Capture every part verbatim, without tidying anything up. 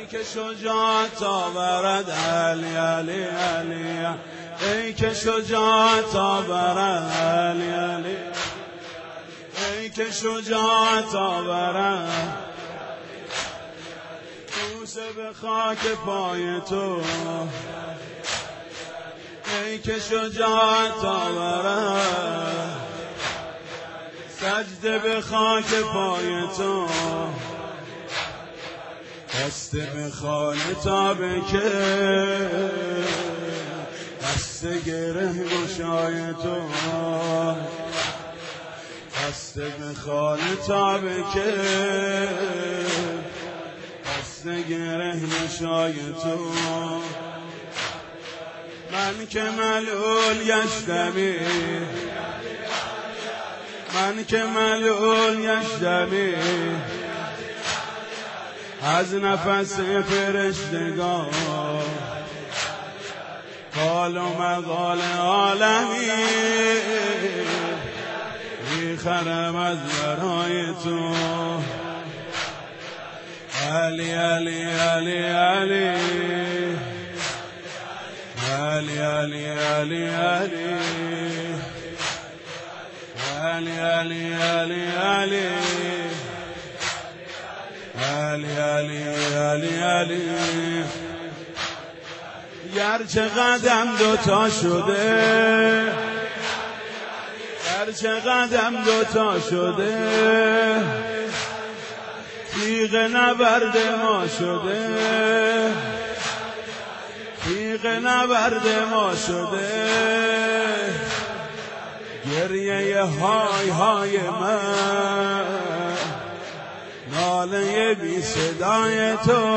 که شجاعت آورد علی علی علی، ای که شجاعت آورد علی علی، ای که شجاعت آورد بوسه به خاک پای تو، ای که شجاعت آورد سجده به خاک پای تو، دست به خانه تا بکه دست گره گشای تو، دست به خانه تا بکه دست گره گشای تو. من که ملعول گشتمی، من که ملعول گشتمی از نفس فرشتگان، قال و مقال عالمی میخرم از برای تو. علی علی علی علی علی علی علی علی علی علی علی علی علی علی علی. گرچه قدم دوتا شده، گرچه قدم دوتا شده، تیغ نبرد ما شده، تیغ نبرد ما شده. گریه های های من، ناله بی صدای تو،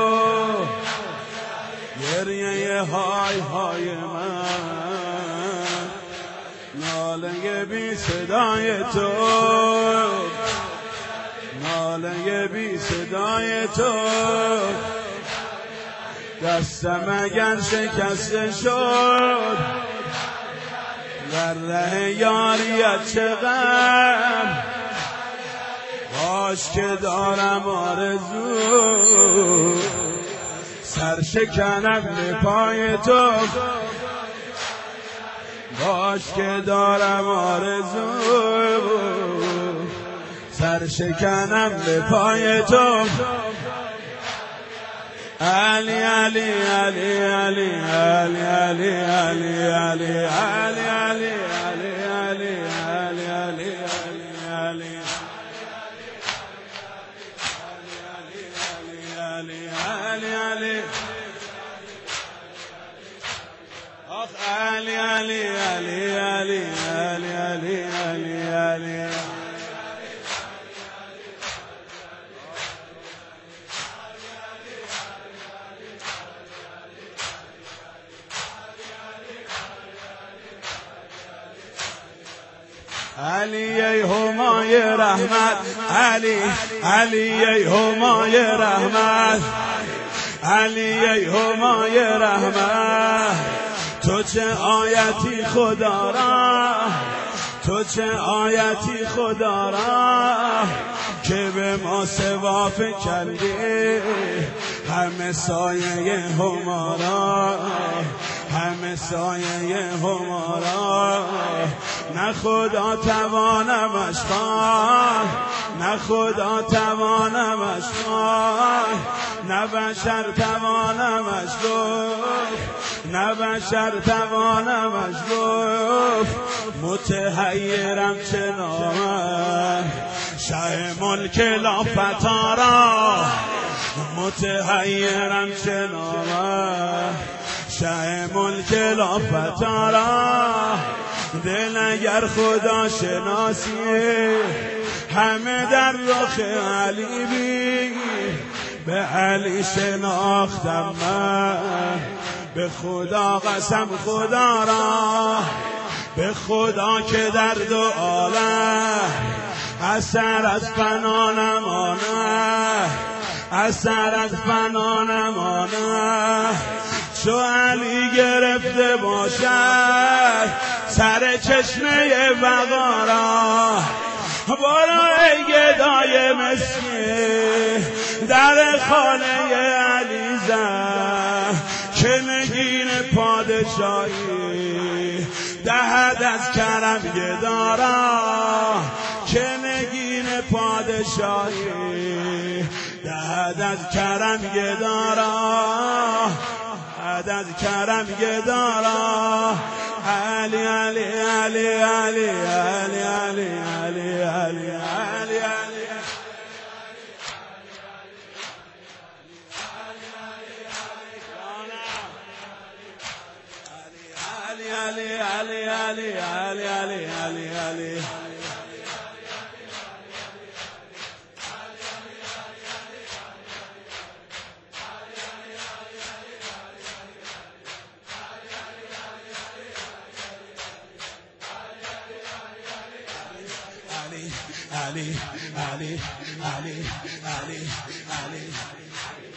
گریه های های من، ناله بی صدای تو، ناله بی صدای تو. دستم اگر شکسته شد در ره یاریت چه غم، باش که دارم آرزو سر شکنم به پای تو، باش که دارم آرزو سر شکنم به پای تو. علی علی علی علی علی علی علی علی علی علی علی علی علی علی علی علی علی آخ علی علی علی علی علی علی علی علی. علی ای همای رحمت، علی علی ای همای رحمت، علی ای همای رحمت. تو چه آیتی خدا را، تو چه آیتی خدا را که به ما سوا فکردی، همه سایه همارا، همه سایه همارا. نه خدا توانمش خواه، نه خدا توانمش خواه، نه بشر توانمش گفت، نه بشر توانمش گفت. متحیرم چه نامه شه ملک لافتارا، متحیرم چه نامه شه ملک لافتارا. دل اگر خدا شناسیه همه در رخ علی بی، به علی شناختم من، به خدا قسم خدا را، به خدا که در دو عالم اثر از فنا نمانه، اثر از فنا نمانه. چو علی گرفته باشد سر چشمه وقارا، برو ای گدای مسکین در خانه علی زد که نگین پادشاهی دهد از کرم گدارا که نگین پادشاهی دهد از کرم گدارا دهد از کرم گدارا علی علی علی علی علی علی علی علی علی علی Ali, Ali, Ali, Ali, Ali, Ali, Ali. Ali, Ali, Ali, Ali, Ali, Ali.